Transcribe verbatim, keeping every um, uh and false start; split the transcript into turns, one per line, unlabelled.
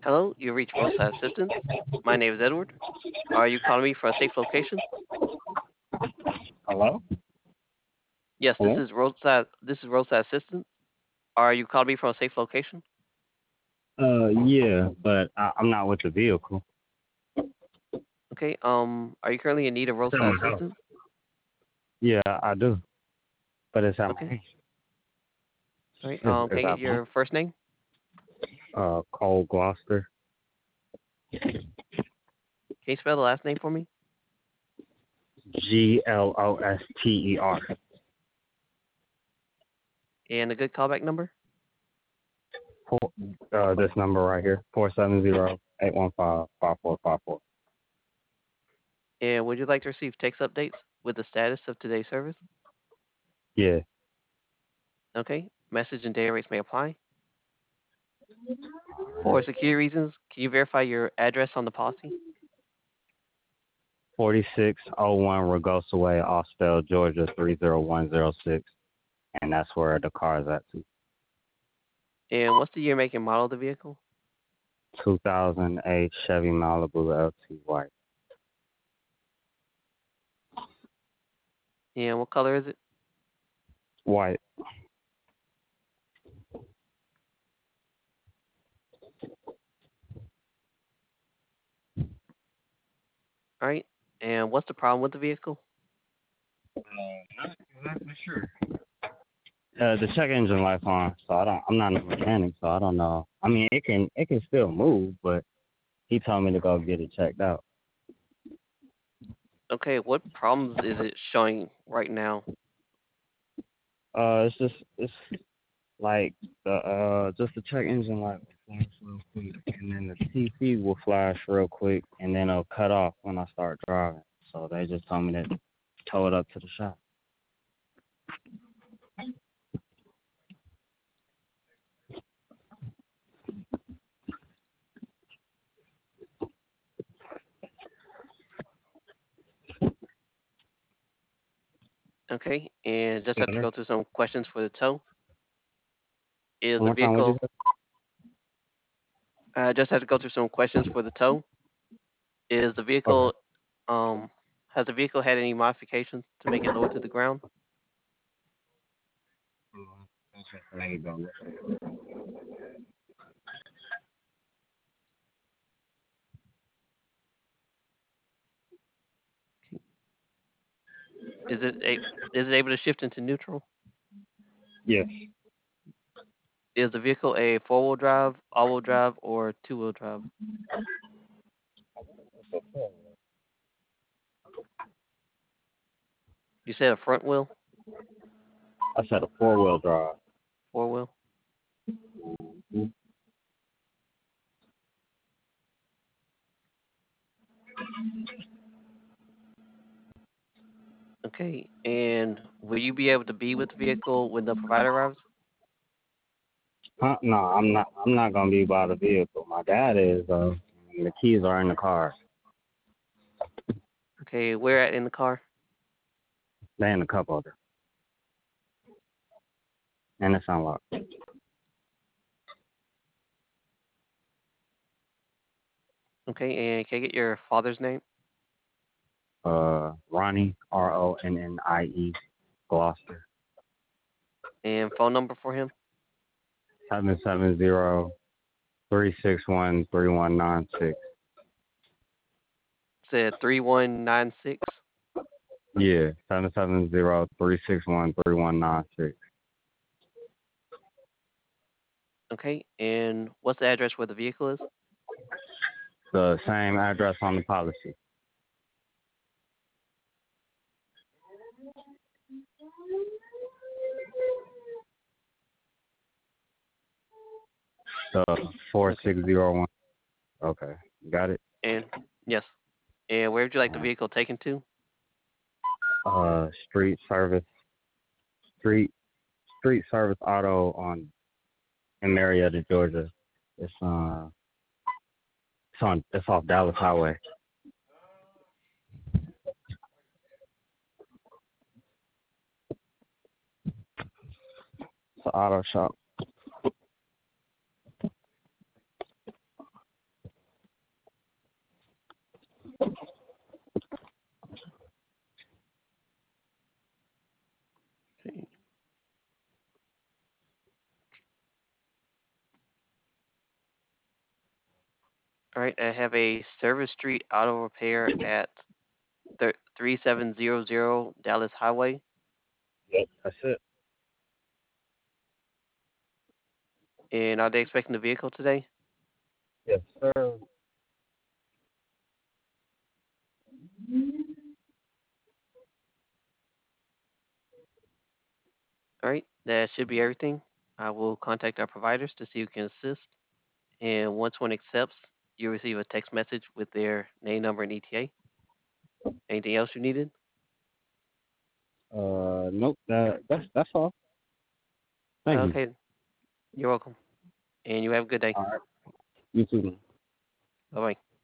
Hello, you reached Roadside Assistance. My name is Edward. Are you calling me for a safe location?
Hello?
Yes, this
Hello?
is Roadside. This is Roadside Assistance. Are you calling me from a safe location?
Uh, yeah, but I, I'm not with the vehicle.
Okay. Um, are you currently in need of
It's at
roadside
my house.
assistance?
Yeah, I do, but it's at my
Okay.
house.
All right.
Is,
Um,
is
can I get
that fine?
your first name?
Uh, Cole Gloucester.
Can you spell the last name for me?
G L O S T E R.
And a good callback number?
Four, uh, this number right here, four seven zero eight one five five four five four.
And would you like to receive text updates with the status of today's service?
Yeah,
Okay. Message and data rates may apply. For security reasons, can you verify your address on the policy?
forty-six oh one Ragosa Way, Austell, Georgia three zero one zero six, and that's where the car is at too.
And what's the year, make, and model of the vehicle?
two thousand eight Chevy Malibu L T White.
And what color is it?
White.
All right. And what's the problem with the vehicle?
Uh, not exactly sure. Uh, the check engine light on, so I don't. I'm not a mechanic, so I don't know. I mean, it can it can still move, but he told me to go get it checked out.
Okay, what problems is it showing right now?
Uh, it's just it's like the uh just the check engine light will flash real quick, and then the T C will flash real quick, and then it'll cut off when I start driving. So they just told me to tow it up to the shop.
Okay, and just have to
Better.
go through some questions for the tow. Is
One
the
more time, what you
vehicle,
said?
uh, just have to go through some questions for the tow. Is the
Okay.
vehicle, um, has the vehicle had any modifications to make it lower to the ground?
Okay, there you go.
Is it a, is it able to shift into neutral?
Yes.
Is the vehicle a four-wheel drive, all-wheel drive, or two-wheel drive? You said a front wheel,
I said a four wheel drive.
four-wheel. Okay, and will you be able to be with the vehicle when the provider arrives?
Huh? No, I'm not. I'm not gonna be by the vehicle. My dad is. Uh, and the keys are in the car.
Okay, where at in the car?
They in the cup holder, and it's unlocked.
Okay, and can I get your father's name
Uh, Ronnie, R O N N I E, Gloucester,
and phone number for him?
seven seven zero three six one three one nine six.
Said three one nine six.
Yeah, seven seven zero three six one three one nine six.
Okay, and what's the address where the vehicle is?
The same address on the policy. The four
Okay,
six zero one. Okay, got it.
and yes, and where would you like the
Uh,
vehicle taken to?
uh, street service, street street service auto on in Marietta, Georgia. It's uh, it's on it's off Dallas Highway. It's an auto shop.
All right, I have a Service Street Auto Repair at thir- three seven zero zero Dallas Highway.
Yep, that's it.
And are they expecting the vehicle today?
Yes, sir.
All right, that should be everything. I will contact our providers to see who can assist. And once one accepts, you'll receive a text message with their name, number, and E T A. Anything else you needed?
Uh, nope. That that's that's all. Thank you.
Okay, you're welcome. And you have a good day.
All right. You too, man.
Bye bye.